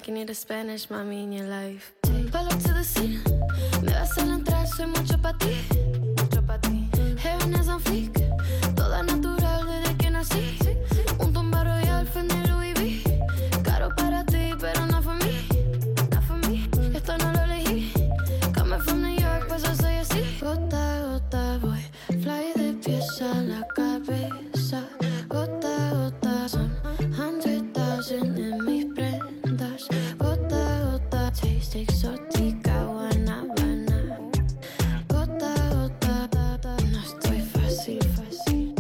like you need a Spanish mommy in your life. Pull up to the scene, me vas a entrar, soy mucho pa' ti. Mucho pa' ti. Heaven is on fleek, toda natural desde que nací. Un tumba royal, Fendi Louis V. Caro para ti, pero no for me. Not for me, esto no lo elegí. Coming from New York, pues yo soy así. Gota a gota voy, fly de pies a la cabeza. Gota a gota son 100,000 en mis prendas. Gota a gota, taste exótica, Guanabana. Gota a gota, no estoy fácil, fácil.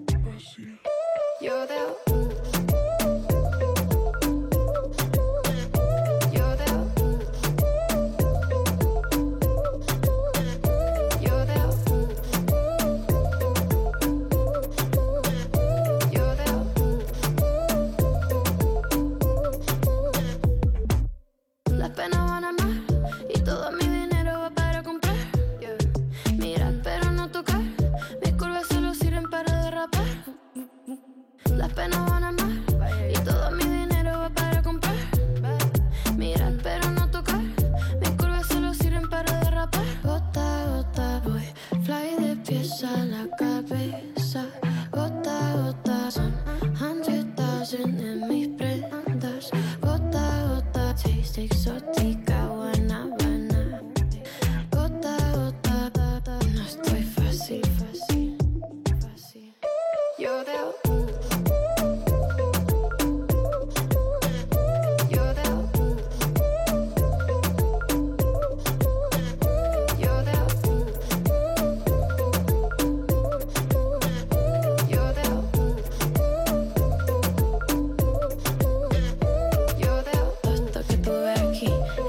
Yo debo. Las penas van a más y todo mi dinero va para comprar. Mirar pero no tocar, mis curvas solo sirven para derrapar. Las penas van a más y todo mi dinero va para comprar. Mirar pero no tocar, mis curvas solo sirven para derrapar. Gota a gota voy, fly de pies a la cabeza. Gota a gota son 100,000 en mis prendas. Gota a gota, taste exótica, Guanabana. Gota a gota, no estoy fácil, fácil, fácil. Yo debo. Yo debo. Yo debo. Yo debo. Yo debo. Todo esto que tuve aquí